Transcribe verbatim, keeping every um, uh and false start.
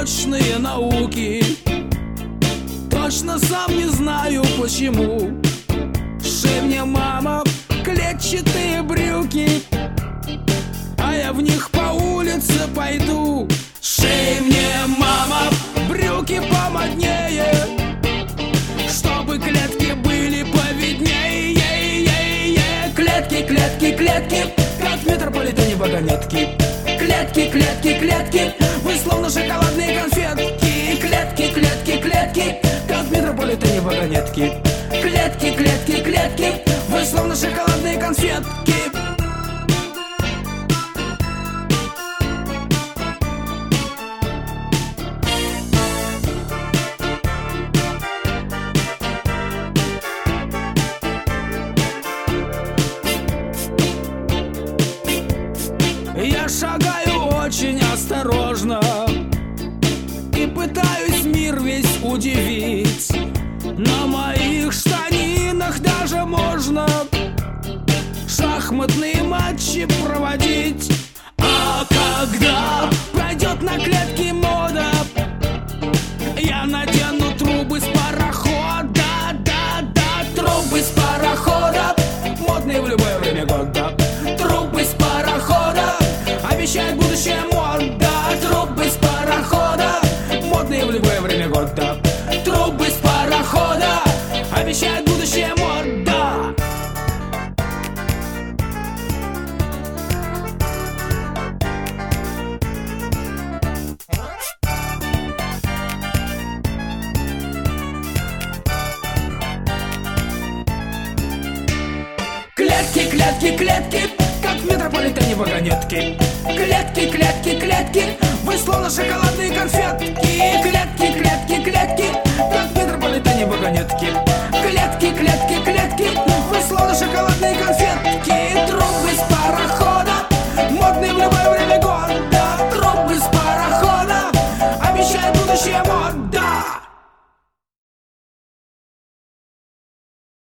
точные науки. Точно сам не знаю почему. Шей мне, мама, клетчатые брюки, а я в них по улице пойду. Шей мне, мама, брюки помоднее, чтобы клетки были повиднее. Клетки, клетки, клетки, как в метрополитене вагонетки. Клетки, клетки, клетки, вы словно шоколадные конфетки. Клетки, клетки, клетки, как в метрополитене вагонетки. Клетки, клетки, клетки, вы словно шоколадные конфетки. Я шагаю очень осторожно и пытаюсь мир весь удивить. На моих штанинах даже можно шахматные матчи проводить. А когда пройдет на клетке мода, я надену трубы с парохода. Да, да, трубы с парохода, модные в любое время года. Трубы с парохода обещает будущее мода. Трубы с парохода, модные в любое время года. Трубы с парохода обещает будущее мода. Клетки, клетки, клетки, как в метрополитене вагонетки. Клетки, клетки, клетки, вы словно шоколадные конфетки.